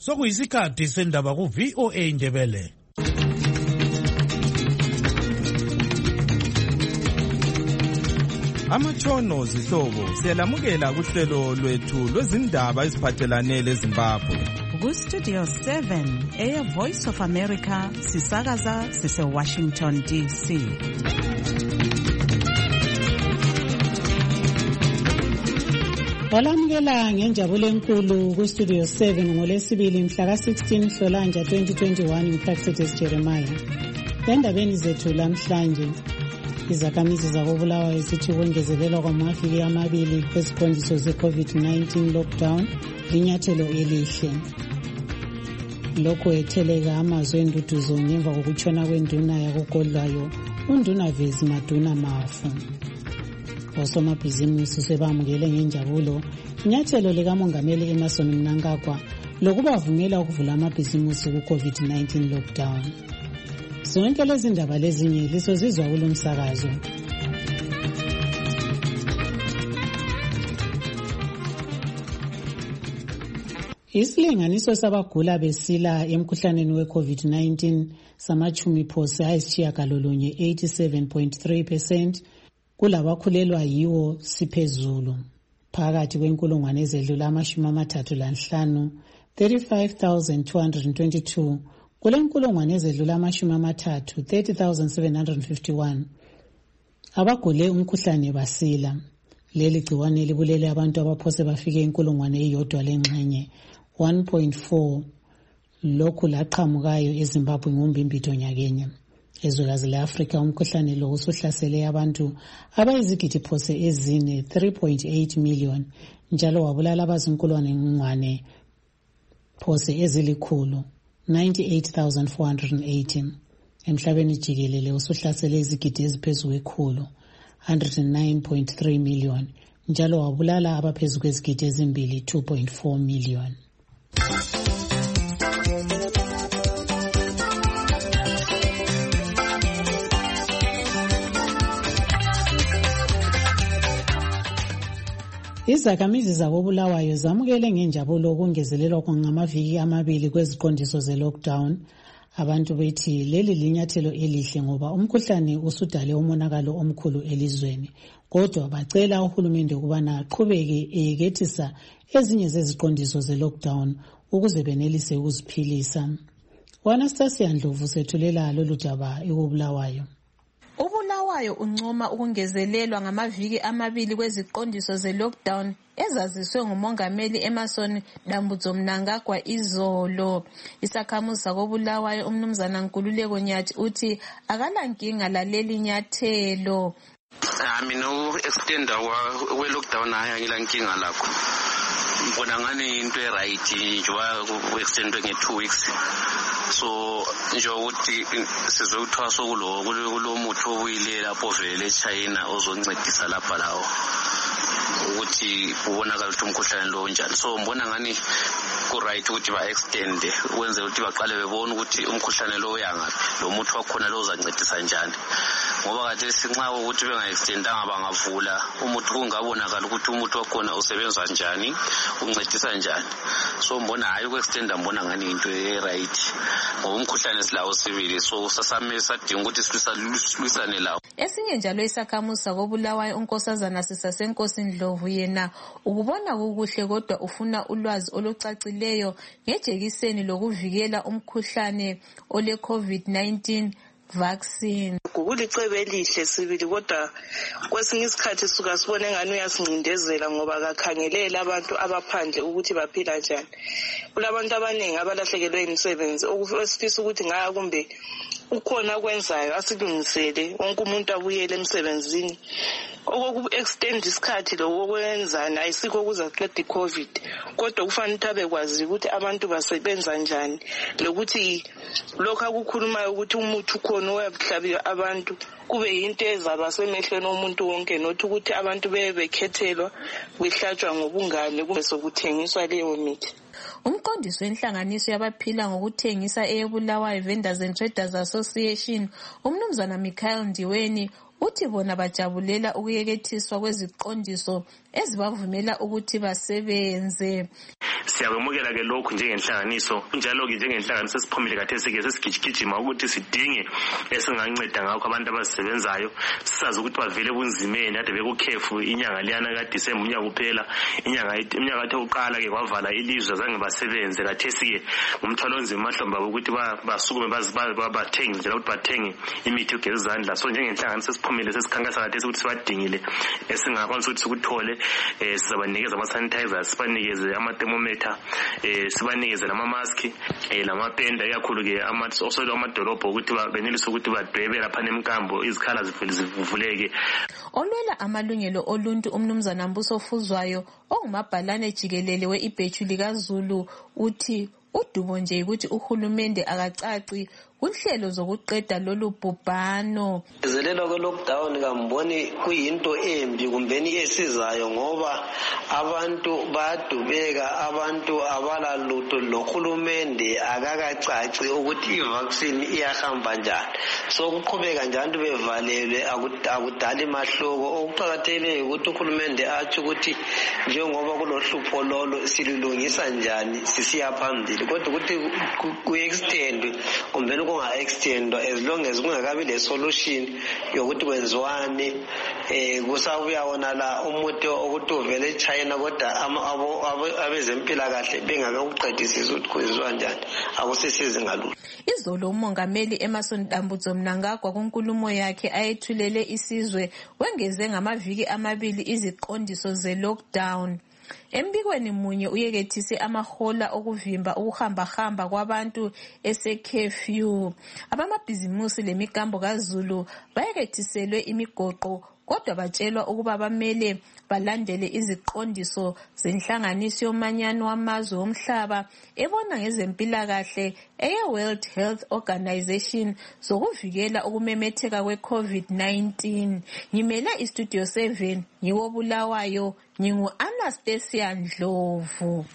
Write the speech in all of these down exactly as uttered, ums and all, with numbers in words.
Sokuyisikhathi sendaba ku V O A Ndebele. Amatshono zihlobo siyalamukela kuhlelo lwethu lwezindaba eziphathelane leZimbabwe. Ku Studio seven, Air Voice of America, sisakaza sise Washington D C. Walamukela ngenjabulo enkulu ku Studio seven ngolesibili mhla ka sixteen Nhlolanja twenty twenty-one uPraxedes Jeremiah. Endabeni zethu lamhlanje, izakhamizi zakobulawayo zithi ukongezelelwa kwamaviki amabili kweziqondiso ze-COVID nineteen lockdown linyathelo elihle. Lokho etheleka amazwi enduduzo ngemva kokutshona kwenduna yakogodlayo uNduna Vezi Maduna Mafu. Osomabhizinisi sebamukele ngenjabulo inyathelo likamongameli Emmerson Mnangagwa lokubavumela ukuvula amabhizinisi ku-COVID nineteen lockdown. Zonke lezi ndaba lezinye lisozizwa kulo msakazo. Isilinganiso sabagula besila emkhuhlaneni we-COVID nineteen samachumi phose ayisishiyagalolunye eighty-seven point three percent kulabakhulelwa yiwo siphezulu. Phakathi kwenkulungwane ezedlula amashumi amathathu lanhlanu thirty-five thousand two hundred twenty-two kule nkulungwane ezedlula amashumi amathathu thirty thousand seven hundred fifty-one abagule umkhuhlane basila. Leli gciwane libulele abantu abaphose bafike inkulungwane eyodwa lengxenye one point four lokhu laqhamukayo eZimbabwe ngombimbito nyakenye. Ezwekazi le-Afrika umkhuhlane lo usuhlasele abantu abayizigidi phose ezine three point eight million njalo wabulala abazinkulungwane ngwane phose ezilikhulu ninety-eight thousand four hundred eighty. Emhlabeni jikelele usuhlasele izigidi eziphezu kwekhulu one hundred nine point three million njalo wabulala abaphezu kwezigidi ezimbili two point four million. Izakhamizi zakobulawayo zamukele ngenjabulo ukungezelelwa kwangamaviki amabili kweziqondiso ze-lockdown. Abantu bethi leli linyathelo elihle ngoba umkhuhlane usudale umonakalo omkhulu elizweni. Kodwa bacela uhulumende ukubana aqhubeke eyekethisa ezinye zeziqondiso ze-lockdown ukuze benelise ukuziphilisa. Anastasia Ndlovu sethulela lolu daba ekubulawayo. Ubulawayo uncoma ukungezelelwa ngamaviki amabili kweziqondiso ze-lockdown ezaziswe ngumongameli Emmerson Dambudzo Mnangagwa izolo. Isakhamuzi sakobulawayo umnumzana Nkululeko Nyathi uthi akalankinga laleli nyathelo. Mina u-extenda we-lockdown haya ngilankinga lakho. Ngibona ngani into e-right njengoba ku-extendwe nge-two weeks. So nje ukuthi sizothwasa kulo kulo muthi obuyile lapho vele eChina ozoncedisa lapha lawo ukuthi ubonakala ukuthi umkhuhlane lo njani. So ngibona ngani ku right ukuthi ba extend wenze ukuthi baqale bebone ukuthi umkhuhlane lo uyangaphi lo muthi wakhona lo uzancedisa njani. Ngoba kade sinxa ukuthi benga extendanga bangavula umuthi kungabonakala ukuthi umuthi wakhona usebenza njani uncedisa njani. So ngibona hayi ku extenda ngibona ngani into e right ngoba umkhuhlane silawo sibili so sasame sadinga ukuthi silusane lawo. Esinye njalo isakhamuzi sakobulawayo unkosazana Sisasenkosi Ndlovu yena ukubona kukuhle kodwa ufuna ulwazi olucacileyo ngejekiseni lokuvikela umkhuhlane ole COVID nineteen vaccine. Kulicebe elihle sibili kodwa kwesinye isikhathi suka sibone ngani uyasincindezela ngoba akakhangelela abantu abaphandle ukuthi baphila njani. Kulabantu abaningi abalahlekelwe imisebenzi okufisa ukuthi ngaya kumbe ukhona kwenzayo asilungisele wonke umuntu abuyele emsebenzini. Okoku-extend isikhathi lo okwenzana ayisikho ukuza qeda i-COVID kodwa kufanele ukuthi abekwazi ukuthi abantu basebenza njani lokuthi lokho akukhulumayo ukuthi umuthi ukhona oyabuhlabika abantu kube yinto ezaba semehlweni omuntu wonke nothi ukuthi abantu bebe bekhethelwa behlatshwa ngobungane kube sokuthengiswa leyo mithi. Umqondisi wenhlanganiso yabaphila ngokuthengisa eyeBulawayo Vendors and Traders Association umnumzana Michael Ndiweni uthi bona bajabulela ukuyekethiswa kweziqondiso ezibavumela ukuthi basebenze. Siyakwemukela ke lokhu njengenhlanganiso, njalo ke njengenhlanganiso siphumile kathesi ke sesigijigijima ukuthi sidinge esinganceda ngakho abantu abasebenzayo. Sisazi ukuthi bavele bunzimeni ade bekukhefu inyanga liyana ka December unyaka uphela, inyanga iminyaka ethe uqala ke kwavala ilizwe zange basebenze. Kathesi ke umthwalo onzima mahlomba ukuthi basukume bathenge njalo ukuthi bathenge imithi yokugeza izandla. So njengenhlanganiso siphumile sesikhankasa kathesi ukuthi sibadingile esingakwanisa ukuthi sikuthole, sizabanikeza ama sanitizers, sibanikeze ama thermometer, sibanikeze lama mask, lama penda ikakhulu ke ama osolo amadolobho ukuthi benelise ukuthi badwebe lapha nemkambo izikhala zivuleke. Olwela amalungelo oluntu umnumzana Mbuso Fuzwayo ongumabhalane jikelele we-ibhethu likaZulu uthi udumo nje ukuthi uhulumende akacaci kunhlelo zokuqeda lolu bhubhano. Izelelo ke lockdown kamboni kuyinto embi kumbeni esizayo ngoba abantu badubeka, abantu abala lutho, lohulumende akakacaci ukuthi i-vaccine iyahamba njani. So kuqhubeka njalo bevalelwe akudali mahloko. Okuqhakathekile ukuthi uhulumende athi ukuthi njengoba kulohlupho lolo silulungisa njani sisiya phambili, kodwa ukuthi ku-extend kumbeni kunga-extendwa as long as kungakabi le solution yokuthi kwenziwane. um kusabuya wona la umuthi ukuthi uvele eChina kodwa abezempilakahle bengakakuqedisisi ukuthi kwenziwa njani, akusisizi ngalutho. Izolo umongameli Emmerson Dambudzo Mnangagwa kunkulumo yakhe ayethulele isizwe wengeze ngamaviki amabili iziqondiso ze-lockdown. Embikweni munye uyekethise amahola okuvimba ukuhamba-hamba kwabantu ese-curfew. Abamabhizimusi lemikambo kaZulu bayekethiselwe imigoqo kodwa batshelwa ukuba bamele balandele iziqondiso zenhlanganiso yomanyano wamazwe omhlaba ebona ngezempilakahle eye-World Health Organization zokuvikela ukumemetheka kwe-COVID nineteen. Ngimele iStudio seven ngiwobulawayo, ngingu-Anastasia Ndlovu.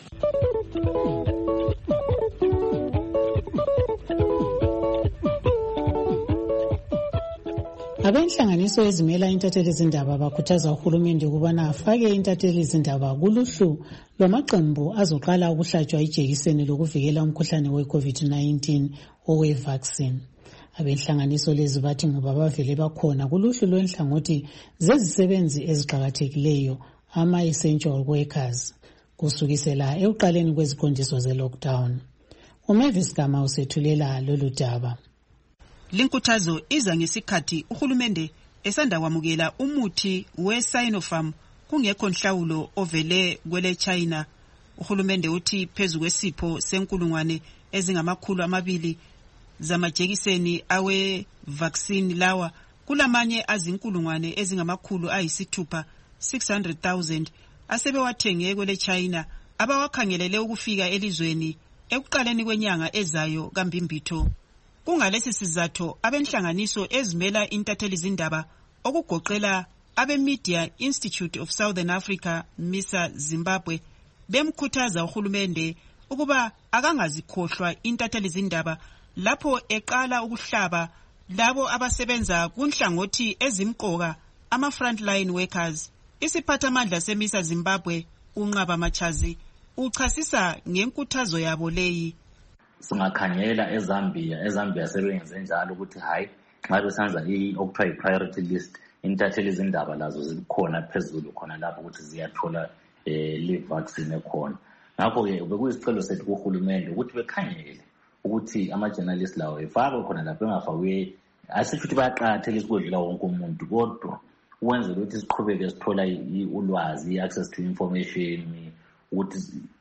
Abenhlanganiso ezimela intatheli zindaba bakhuthaza uhulumende ukubana afake intatheli zindaba kuluhlu lwamaqembu azoqala ukuhlatshwa ijekiseni lokuvikela umkhuhlane we-COVID nineteen owe-vaccine. Abenhlanganiso lezi bathi ngoba bavele bakhona kuluhlu lwenhlangothi zezisebenzi eziqakathekileyo ama-essential workers kusukisela ekuqaleni kweziqondiso ze-lockdown. uMavis Gama usethulela lolu daba. Linkuthazo iza ngesikhathi uhulumende esanda kwamukela umuthi we-Sinopharm kungekho nhlawulo ovele kwele China. Uhulumende uthi phezu kwesipho senkulungwane ezingamakhulu amabili zamajekiseni awe vaccine lawa kulamanye azinkulungwane ezingamakhulu ayisithupha six hundred thousand asebewathenge kwele China abawakhangelele ukufika elizweni ekuqaleni kwenyanga ezayo kaMbimbitho. Kungalesi sizatho abenhlanganiso ezimela intatheli zindaba okugoqela abe-Media Institute of Southern Africa MISA Zimbabwe bemkhuthaza uhulumende ukuba akangazikhohlwa intatheli zindaba lapho eqala ukuhlaba labo abasebenza kunhlangothi ezimqoka ama-frontline workers. Isiphathamandla semisa Zimbabwe uNqaba Machazi uchasisa ngenkuthazo yabo leyi. Singakhangela eZambia eZambia sebenze njalo ukuthi hayi nxa besenza okuthiwa i-priority list intatheli zindaba lazo zikhona phezulu khona lapho ukuthi ziyathola le vaccine ekhona. Ngakho-ke bekuyisicelo sethu kuhulumende ukuthi bekhangele ukuthi ama-journalist lawo efakwe khona lapho engafakwe. Asisho ukuthi bayaqakathekisa ukudlula wonke umuntu kodwa ukwenzela ukuthi siqhubeke sithola ulwazi, i-access to information, ukuthi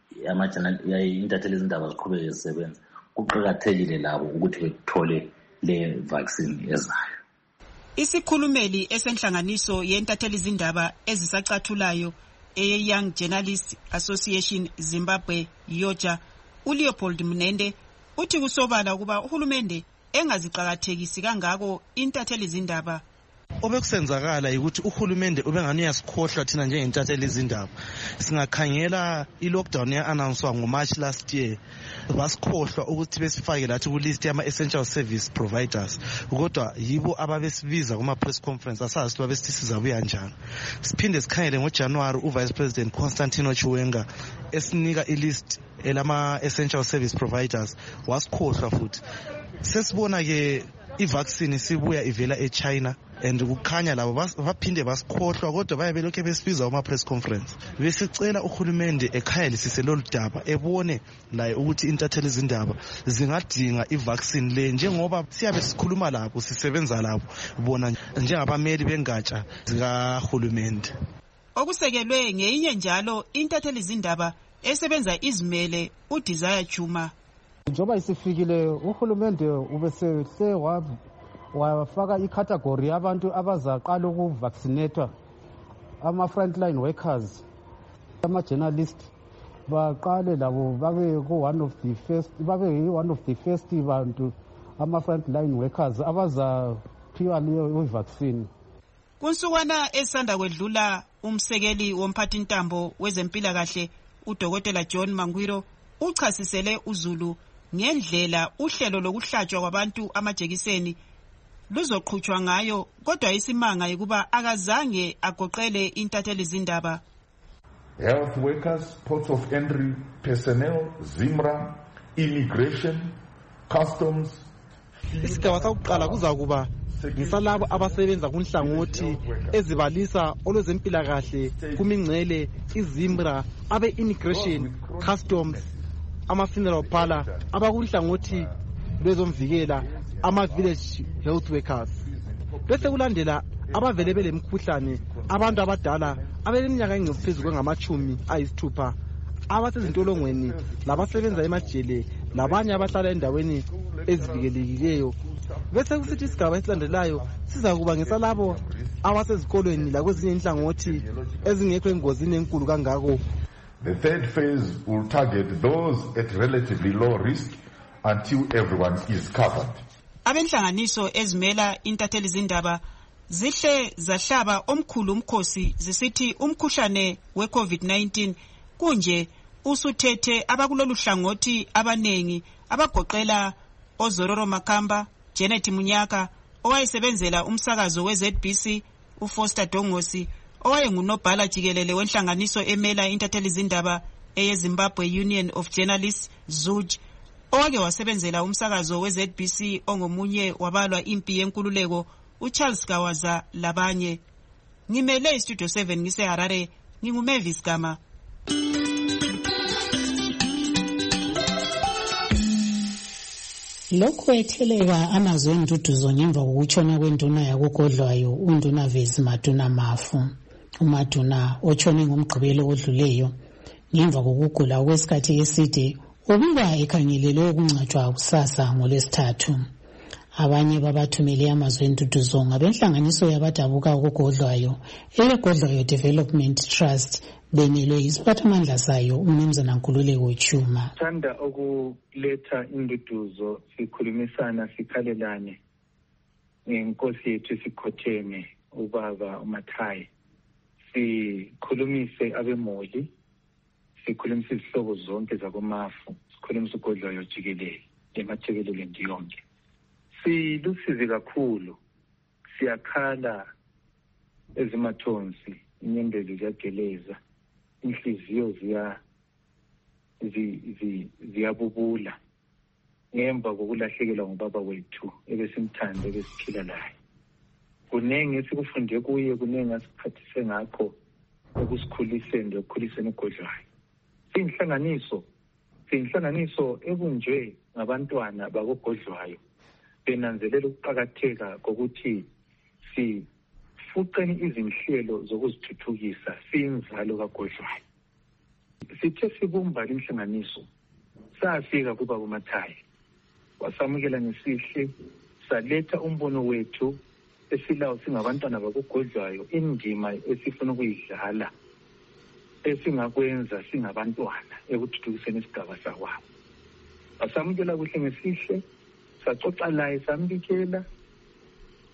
intatheli zindaba ziqhubeke zisebenza. Kuqakathekile labo ukuthi bethole le vaccine ezayo. Isikhulumeli esenhlanganiso yentatheli zindaba ezisacathulayo e-Young Journalists Association Zimbabwe Yoja uLeopold Mnende uthi kusobala ukuba uhulumende engaziqakathekisi kangako intatheli zindaba Obekusenzakala ukuthi uhulumende ubengani uyasikhohlwa thina njengentatheli izindaba. Singakhangela i-lockdown ya-announcwa ngo-March last year, basikhohlwa ukuthi besifake lathi ku-list yama-essential service providers. Kodwa yibo ababesibiza kuma-press conference asazi ukuthi babesithi sizabuya njani. Siphinde sikhangele ngoJanuwari uVice President Constantino Chiwenga esinika i-list elama-essential service providers, wasikhohlwa futhi. Sesibona-ke i-vaccine sibuya ivela e-China, and kukhanya labo baphinde basikhohlwa kodwa baye belokhe besibiza uma press conference. Besicela uhulumende ekhayelisise lolu daba, ebone laye ukuthi intatheli izindaba zingadinga i-vaccine le, njengoba siyabe sikhuluma labo, sisebenza labo bona njengabameli bengatsha zikahulumende. Okusekelwe ngeyinye njalo intatheli izindaba esebenza izimele uDesire Chuma. Njoba isifikile uhulumende ubesehle wafaka icategory yabantu abazaqala ukuvaccinatwa, ama frontline workers, ama journalists baqale labo babe ku one of the first babe one of the first bantu ama frontline workers abazaphiwa leyo vaccine. Kunsukwana esanda kwedlula umsekeli womphathintambo wezempilakahle uDokotela John Mangwiro uchasisele uZulu ngendlela uhlelo lokuhlatshwa kwabantu amajekiseni luzoqhutshwa ngayo, kodwa isimanga ukuba akazange agoqele intatheli izindaba. Health workers, ports of entry personnel, ZIMRA, immigration, customs. Isigaba sokuqala kuzakuba ngisalabo abasebenza kunhlangothi ezibalisa olwezempilakahle kumingcele, iZIMRA, abe immigration, customs, ama funeral parlor, abakunhlangothi lwezomvikela, ama village health workers. Bese kulandela abavele belemkhuhlane, abantu abadala abeleminyaka engaphezu kwengamachumi ayisithupha, abasezintolongweni, labasebenza emajele, labanye abahlala endaweni ezivikelekileyo. Bese kusithi isigaba esilandelayo siza kuba ngesalabo abasezikolweni lakwezinye inhlangothi ezingekho engozini enkulu kangako. The third phase will target those at relatively low risk until everyone is covered. Abenhlanganiso ezimela intatheli izindaba zihle zahlaba omkhulu umkhosi zisithi umkhuhlane we-COVID nineteen kunje usuthethe abakulolu hlangothi abanengi abagoqela oZororo Makamba, Janet Munyaka owayesebenzela umsakazo we-Z B C, uFoster Dongosi owayengunobhala jikelele wenhlanganiso emela intatheli izindaba eyeZimbabwe Union of Journalists Z U J, owake wasebenzela umsakazo we-Z B C ongomunye wabalwa impi yenkululeko uCharles Kawaza labanye. Ngimele iStudio seven ngiseHarare, nginguMavis Gama. Lokhu etheleka amazwe enduduzo ngemva kokutshona kwenduna yakugodlwayo uNduna Vezi Maduna Mafu. uMaduna otshone ngomgqibelo odluleyo ngemva kokugula okwesikhathi eside ubikwa ekhangelelwe ukungcwatshwa kusasa ngolwesithathu. Abanye babathumele amazwe enduduzo ngabenhlanganiso yabadabuka ukugodlwayo eyegodlwayo Development Trust benelwe isiphathamandla sayo uMnumzana Nkululeko Chuma. Thanda ukuletha induduzo sikhulumisana sikhalelane ngenkosi yethu sikhotheme ubaba uMathayi, sikhulumise abemoli, sikhulumise izihlobo zonke zakoMafu, sikhulumise ugodlwayo jikelele emathekeleleni ndiyonke. Silusizi kakhulu, siyakhala ezimathonsi, inyembezi ziyageleza, inhliziyo ziya ziyabubula ngemva kokulahlekelwa ngubaba wethu ebesimthanda ebesiphila naye. Kunenge esikufunde kuye, kunenge asiphathise ngakho ukusikhuliseni lokukhuliseni ugodlwayo. Siyinhlanganiso, siyinhlanganiso ebunjwe ngabantwana bakogodlwayo benanzelela ukuqakatheka kokuthi sifuqeni izinhlelo zokuzithuthukisa siyinzalo kagodlwayo. Sithe sibumba inhlanganiso safika kuba uMathayi, wasamukela ngesihle, saletha umbono wethu esilawo singabantwana bakogodlwayo, indima esifuna ukuyidlala esingakwenza singabantwana ekuthuthukiseni isigaba sakwabo. Wasamukela kuhle ngesihle, saxoxa laye, sambikela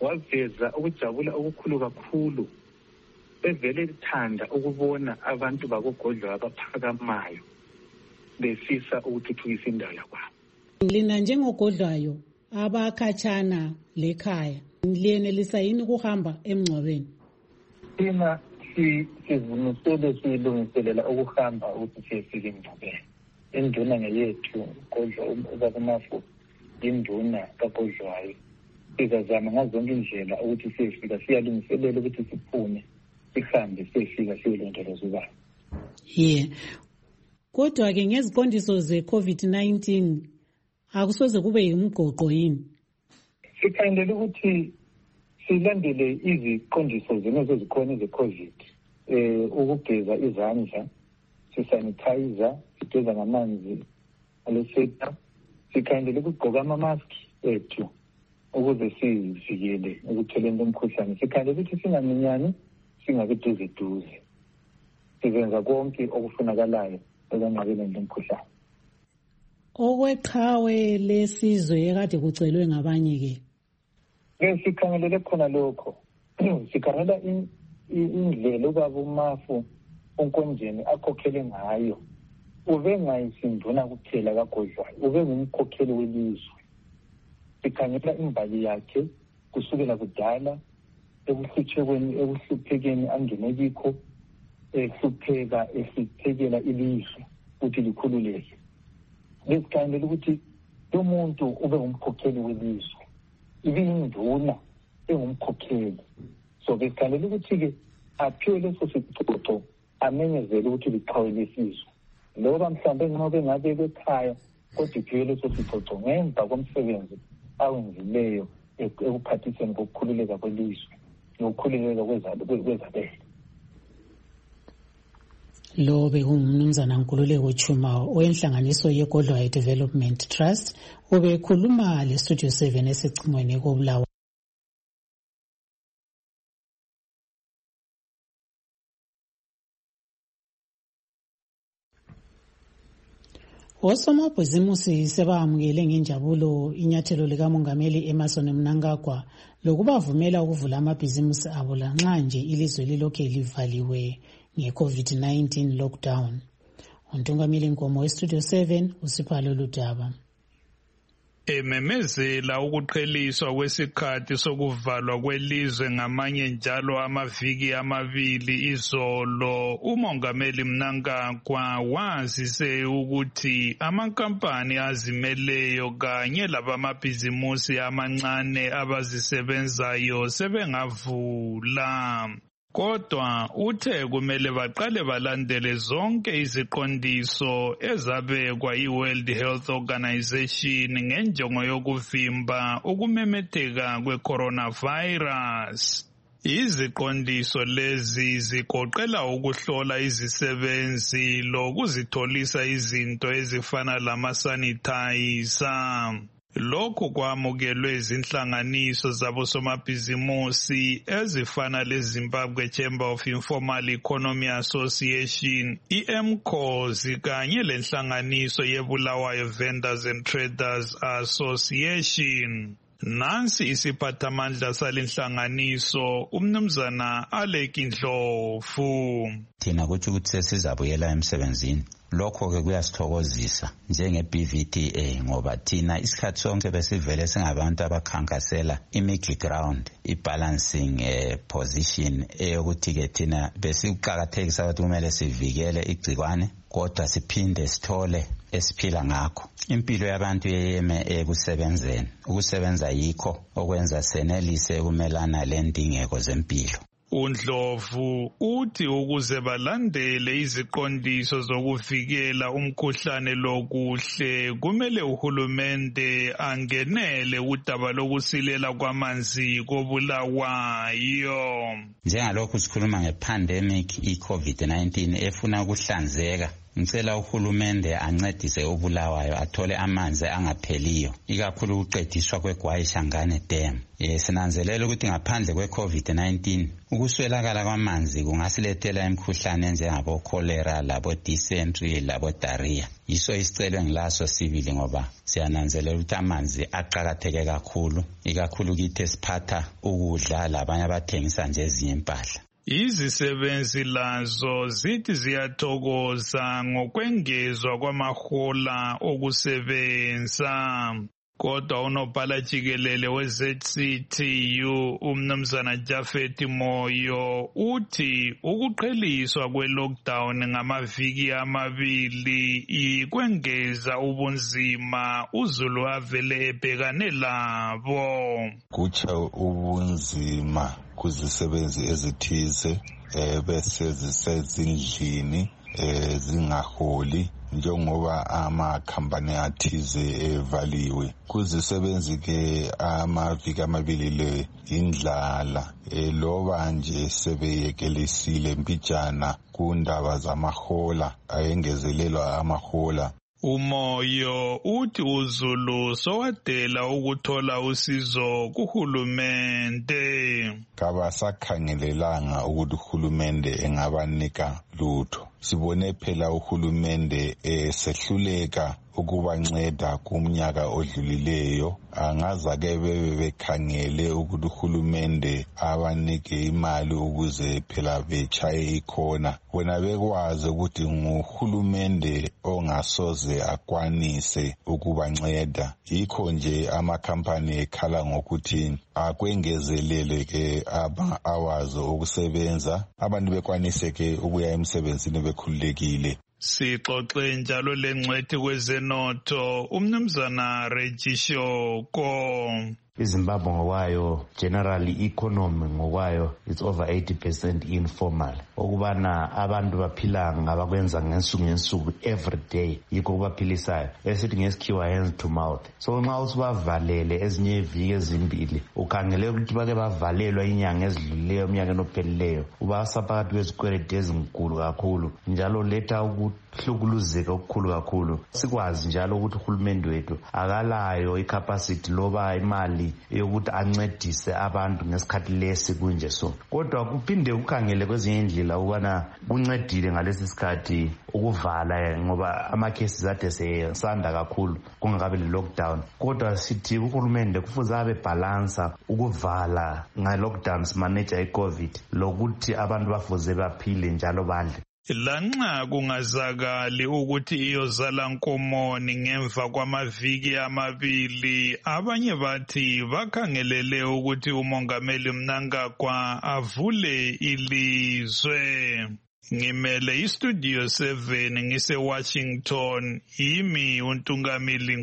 waveza ukujabula okukhulu kakhulu evele lithanda ukubona abantu bakogodlwayo abaphakamayo befisa ukuthuthukisa indawo yakwabo. Lina njengogodlwayo abakhatshana lekhaya liyenelisa yini ukuhamba emngcwabeni? Thina sizimisele siyilungiselela ukuhamba ukuthi siyefika emngcwabeni. Induna ngeyethu kodwa ubakumafu induna kagodlwayo. Sizazama ngazonke indlela ukuthi siyefika, siyalungiselela ukuthi siphume sihambe siyefika siyolondoloza ubaba. Yeah. Kodwa ke ngeziqondiso ze-COVID nineteen akusoze kube yimgoqo yini? Sikhandela ukuthi silandele iziqondiso zenezo zikhona ze-COVID, eh ukugeza izandla, sisanitizer, sigeza ngamanzi aleseta, sikhandela ukugqoka ama-mask ethu ukuze sivikele ukutheleni umkhuhlane. Sikhandela ukuthi singaminyani, singabi duze duze. Sizenza konke okufunakalayo ekwenqabeleni lomkhuhlane. Okweqhawe lesizwe ekade kucelwe ngabanye ke. Ke sikhangelele khona lokho. Sikhangela indlela ubaba uMafu uNkonjeni akhokhele ngayo. Ube ngayisinduna kuphela kagodlwayo, ube ngumkhokheli welizwe. Sikhangela imbali yakhe kusukela kudala ebuhluphekweni ebuhluphekeni angene kikho, ehlupheka ehluphekela ilizwe ukuthi likhululeke. Lesikhandela ukuthi umuntu ube ngumkhokheli welizwe, ibinduna engumkhokheli. So besikhandela ukuthi ke aphiwe leso sicoco amenyezele ukuthi liqhawe lesizwe. Loba mhlawumbe ngobe ngabe bekhaya kodwa iphiwe leso sicoco ngemva komsebenzi awenzileyo ekuphathiseni kokukhululeka kwelizwe nokukhululeka kwezabelo. Lo bekungumnumzana Nkululeko Chuma owenhlanganiso yeGodlwayo Development Trust obekhuluma le Studio seven esicingweni koBulawayo. Osomabhizimusi sebamukele ngenjabulo inyathelo likamongameli Emmerson Mnangagwa lokubavumela ukuvula amabhizimusi abo lanxa nje ilizwe lilokhe livaliwe nge-COVID nineteen lockdown. Untungameli Nkomo we-Studio seven uSiphala Ludaba. Ememezela ukuqheliswa kwesikhathi sokuvalwa kwelizwe ngamanye njalo amaviki amabili izolo, umongameli Mnangagwa wazise ukuthi amankampani azimeleyo kanye labamabhizimusi amancane abazisebenzayo sebengavula. Kodwa uthe kumele baqale balandele zonke iziqondiso ezabekwa i-World Health Organization ngenjongo yokuvimba ukumemetheka kwe-coronavirus. Iziqondiso lezi zigoqela ukuhlola izisebenzi lokuzitholisa izinto ezifana lama-sanitizer. Lokhu kwamukelwe izinhlanganiso zabosomabhizimusi ezifana leZimbabwe Chamber of Informal Economy Association, I M C O S, kanye lenhlanganiso yeBulawayo Vendors and Traders Association. Nansi isiphathamandla salenhlanganiso umnumzana Aleki Ndlovu. Thina kuthi ukuthi sesizabuyela emsebenzini. Lokho ke kuyasithokozisa njenge-B V D A ngoba thina isikhathi sonke besivele singabantu abakhankasela i-middle ground, i-balancing eh, position eyokuthi ke thina besikuqakathekisa ukuthi kumele sivikele igcikwane kodwa siphinde sithole esiphila ngakho. Impilo yabantu yeyeme ekusebenzeni, ukusebenza yikho okwenza senelise ukumelana lendingeko zempilo. uNdlovu uthi ukuze balandele iziqondiso zokuvikela umkhuhlane lokuhle kumele uhulumende angenele udaba lokusilela kwamanzi koBulawayo. Njengalokhu sikhuluma ngepandemic i-COVID nineteen efuna ukuhlanzeka ngicela uhulumende ancedise uBulawayo athole amanzi angapheliyo ikakhulu ukuqediswa kweGwayi Shangane Dam. Eh sinanzelela ukuthi ngaphandle kwe-COVID nineteen ukuswelakala kwamanzi kungasilethela imikhuhlane njengabo cholera labo dysentery labo diarrhea. Yiso isicelo ngilaso sibili ngoba siyananzelela ukuthi amanzi aqhakatheke kakhulu ikakhulu kithi esiphatha ukudla labanye abathengisa nje ezinye impahla. Izisebenzi lazo zithi ziyathokoza ngokwengezwa kwamahola okusebenza. Kodwa unobhala jikelele we-Z C T U umnumzana Jafet Moyo uthi ukuqheliswa kwe-lockdown ngamaviki amabili ikwengeza ubunzima uZulu avele ebhekane labo. Kutsha ubunzima kuzisebenzi ezithize bese zisezindlini zingaholi njengoba amakhampani athize evaliwe. Kuzisebenzi ke amaviki amabili le indlala eloba nje sebeyekelisile mpijana kundaba zamahola ayengezelelwa amahola. Umoyo uthi uZulu sowadela ukuthola usizo kuhulumende. Kabasakhangelelanga ukuthi uhulumende engabanika lutho. Sibone phela uhulumende esehluleka ukubanceda kumnyaka odlulileyo. Angaza ke bebe bekhangele ukuthi uhulumende abanike imali ukuze phela bechaye ikhona. Wena bekwazi ukuthi nguhulumende ongasoze akwanise ukubanceda. Yikho nje amakhampani ekhala ngokuthi akwengezelele ke aba awazi ukusebenza. Abantu bekwanise ke ukuya emsebenzini bekhululekile. Sixoxe njalo lengcwethi kwezenotho umnumzana Regishoko. iZimbabwe ngokwayo generally economy ngokwayo it's over eighty percent informal. Okubana abantu baphila ngabakwenza ngensuku ngensuku every day yikho kubaphilisayo esithi ngesikhiwa hands to mouth. So nxa usibavalele ezinye iviki ezimbili ukhangele ukuthi bake bavalelwa inyanga ezidlulileyo umnyaka ophelileyo ubasa phakathi kwezikweleti ezinkulu kakhulu njalo letha ukuhlukuluzeka okukhulu kakhulu. Sikwazi njalo ukuthi uhulumende wethu akalayo icapacity loba imali yokuthi ancedise abantu ngesikhathi lesi kunje so. Kodwa kuphinde kukhangele kwezinye indlela ukubana kuncedile ngalesi sikhathi ukuvala ngoba ama-cases ade sesanda kakhulu kungakabe le-lockdown. Kodwa sithi uhulumende kufuze abe balansa ukuvala nga-lockdown simanage i-COVID lokuthi abantu bafuze baphile njalo badle. Lanxa kungazakali ukuthi iyozala nkomoni ngemva kwamaviki amabili, abanye bathi bakhangelele ukuthi umongameli Mnangagwa avule ilizwe. Ngimele istudio seven ngise Washington, imi uNtungamili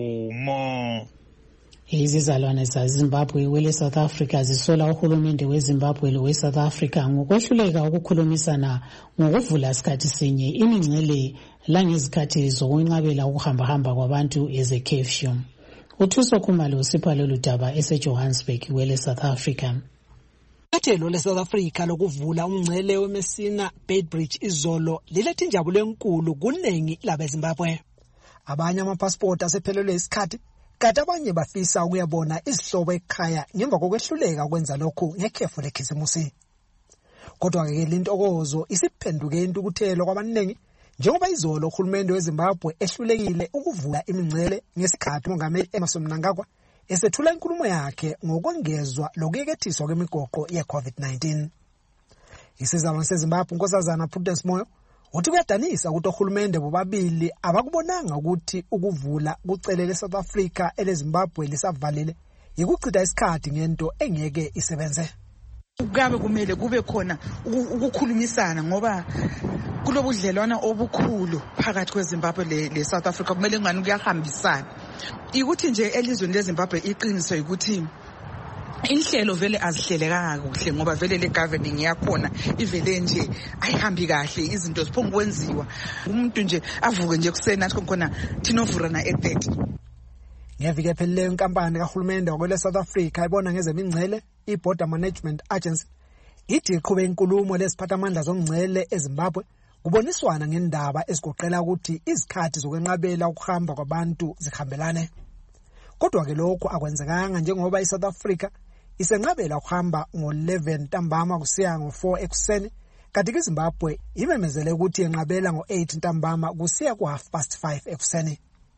Nkumo. Izizalwane zaZimbabwe wele South Africa zisola uhulumende weZimbabwe lowe South Africa ngokwehluleka ukukhulumisana ngokuvula isikhathi sinye imingcele langezikhathi zokwenqabela ukuhamba-hamba kwabantu eze curfew. Uthuso Khumalo usipha lolu daba eseJohannesburg wele South Africa. Iqathelo le-South Africa lokuvula umngcele weMessina Beitbridge izolo lilethe injabulo enkulu kuningi labeZimbabwe. Abanye amapasipoti asephelelwe isikhathi kanti abanye bafisa ukuyabona izihlobo ekhaya ngemva kokwehluleka ukwenza lokhu ngekhefu lekhisimusi. Kodwa-ke lintokozo isiphenduke intukuthelo kwabaningi njengoba izolo uhulumende weZimbabwe ehlulekile ukuvula imingcele ngesikhathi umongameli Emmerson Mnangagwa esethula inkulumo yakhe ngokwengezwa lokuyekethiswa kwemigoqo ye-COVID nineteen. Isizalwane seZimbabwe uNkosazana Prudence Moyo uthi kuyadanisa ukuthi ohulumende bobabili abakubonanga ukuthi ukuvula kucelele South Africa eleZimbabwe lisavalile yikuchitha isikhathi ngento engeke isebenze. Kugabe kumele kube khona ukukhulumisana ngoba kulobudlelwana obukhulu phakathi kweZimbabwe le South Africa kumele ngani kuyahambisana. Ikuthi nje elizweni leZimbabwe iqiniso ukuthi inhlelo vele azihlelekanga kuhle ngoba vele le governing yakhona ivele nje ayihambi kahle izinto ziphonga kwenziwa umuntu nje avuke nje kusena athi khona thinovurana eight thirty. Ngeviki ephelileyo inkampani kahulumende wakwele South Africa ibona ngezemingcele iBorder Management Agency ithi iqhube inkulumo lesiphathamandla zomngcele eZimbabwe kuboniswana ngendaba ezigoqela ukuthi izikhathi zokwenqabela ukuhamba kwabantu zihambelane. Kodwa ke lokho akwenzekanga njengoba iSouth Africa isenqabela ukuhamba ngo eleven ntambama kusiya ngo four ekuseni, kanti iZimbabwe imemezele ukuthi yenqabela ngo eight ntambama kusiya ku half past five ekuseni.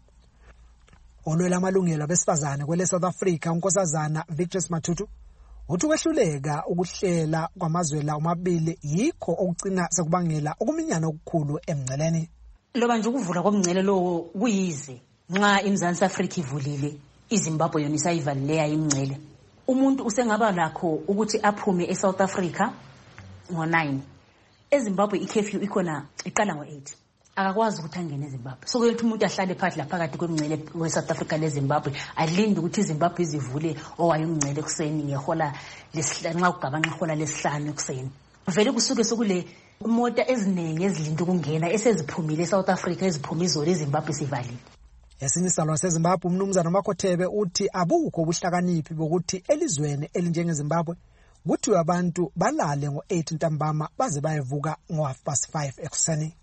Olwela amalungelo abesifazane kwele South Africa unkosazana Victor Matutu uthi kwehluleka ukuhlela kwamazwela omabili yikho okucina sekubangela ukuminyana okukhulu emngceleni. Loba nje ukuvula komngcele lo kuyize nxa iMzansi Afrika ivulile, iZimbabwe yona isayivalile imngcele. Umuntu usengaba lakho ukuthi aphume eSouth Africa ngo nine. eZimbabwe i-curfew ikhona iqala ngo eight. Akakwazi ukuthi angene eZimbabwe. So kuyothi umuntu ahlale phakathi lapha phakathi kwemngcele weSouth Africa leZimbabwe, alinde ukuthi iZimbabwe izivule owayo umngcele kuseni ngehola lesihlanu nxa kugabanqa ihola lesihlanu ekuseni. Vele kusuke sokule imota eziningi ezilinda ukungena eseziphumile eSouth Africa eziphuma izolo eZimbabwe sivalile. Esinye isalo seZimbabwe umnumzana Makhothebe uthi abukho ubuhlakaniphi bokuthi elizweni elinjenge Zimbabwe kuthi abantu balale ngo eight ntambama baze bayevuka ngo half past five ekuseni.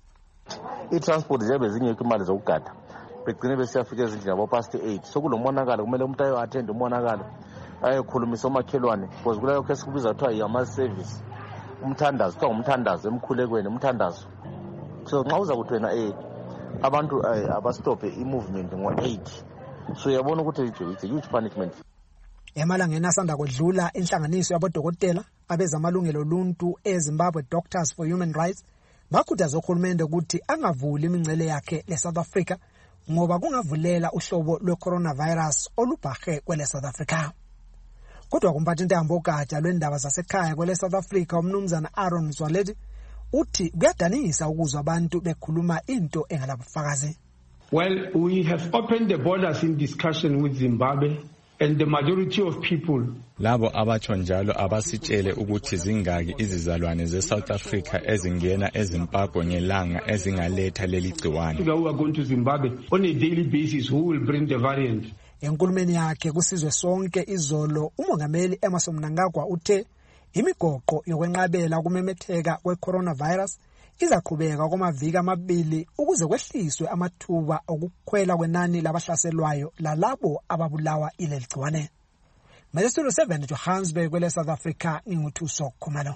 I-transport nje bezingekho imali zokugada begcine besiyafika ezindlini abo past eight. Sokulomonakalo kumele umuntu ayo attend umonakalo ayekhulumisa omakhelwane because kulayo case kubiza kuthiwa yi-ama service umthandazo, kuthiwa umthandazo emkhulekweni umthandazo. So nxa uza kuthi wena eh abantu abastophe i-movement ngo eight, so uyabona ukuthi it's a huge punishment. Emalangeni asanda kodlula inhlanganiso yabodokotela abezamalungelo oluntu eZimbabwe Doctors for Human Rights bakhuthaza uhulumende ukuthi angavuli imingcele yakhe leSouth Africa ngoba kungavulela uhlobo lwe-coronavirus olubhahe kwele South Africa. Kodwa kumphathi intambo ogatsha lwendaba zasekhaya kwele South Africa umnumzana Aaron Zwaledi uthi kuyadanisa ukuzwa abantu bekhuluma into engalabufakazi. Well, we have opened the borders in discussion with Zimbabwe. And the majority of people labo abatsho njalo abasitshele ukuthi zingaki izizalwane zeSouth Africa ezingena eZimbabwe ngelanga ezingaletha leli gciwane. Who are going to Zimbabwe on a daily basis who will bring the variant. Enkulumeni yakhe kusizwe sonke izolo umongameli Emmerson Mnangagwa uthe imigoqo yokwenqabela ukumemetheka kwe-coronavirus izaqhubeka kwamaviki amabili ukuze kwehliswe amathuba okukhwela kwenani labahlaselwayo lalabo ababulawa ileli gciwane. Studio seven Johannesburg kwele South Africa nginguthuso Khumalo.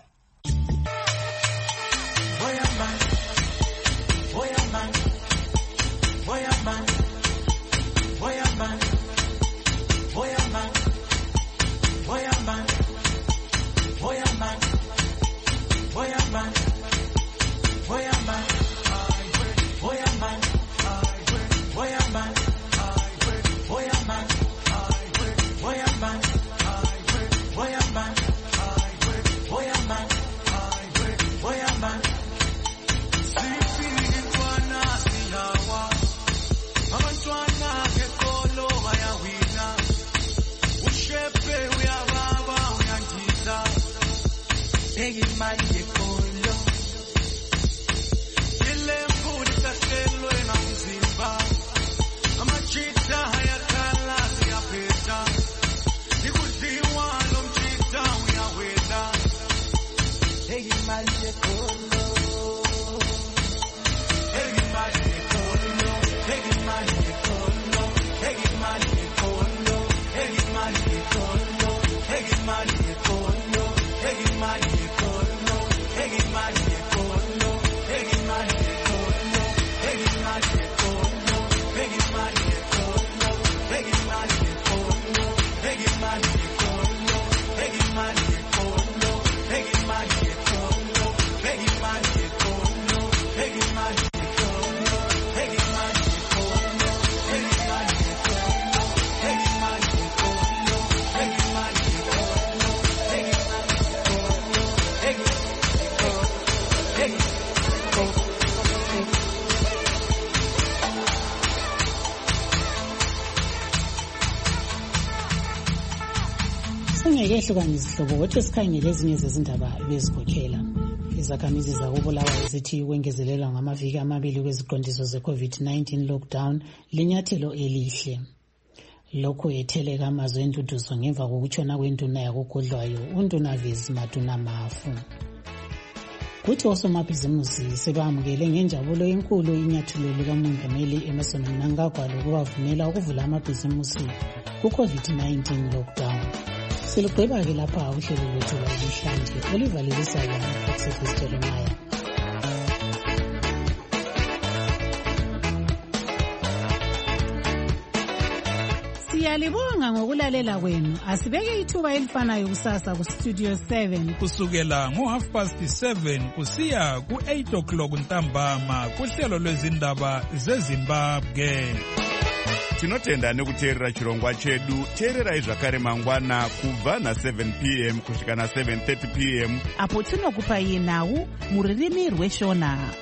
Singekehlukanisa isihlobo wathi sikhangele ezinye zezindaba bezikhokhela. Izakhamizi zakubulawayo zithi ukwengezelelwa ngamaviki amabili kweziqondiso ze-COVID nineteen lockdown linyathelo elihle. Lokho etheleka amazwe enduduzo ngemva kokutshona kwenduna yakugodlwayo uNdunavis Maduna Mafu. kuthi osomabhizimusi sebamukele ngenjabulo enkulu inyathulo likamongameli Emmerson Mnangagwa lokubavumela ukuvula amabhizimusi ku-COVID nineteen lockdown. Silugqiba-ke lapha uhlelo lwethu lwanamhlanje olivalilisaya uPatrick Jeremiah. Siyalibonga ngokulalela kwenu. Asibeke ithuba elifanayo kusasa ku Studio seven kusukela ngo half past seven kusiya ku eight o'clock ntambama kuhlelo lwezindaba zeZimbabwe. Tinotenda nekuteerera chirongwa chedu. Teererai zvakare mangwana kubva na seven p m kusvika na seven thirty p m apo tinokupai nhau muririmi rweshona.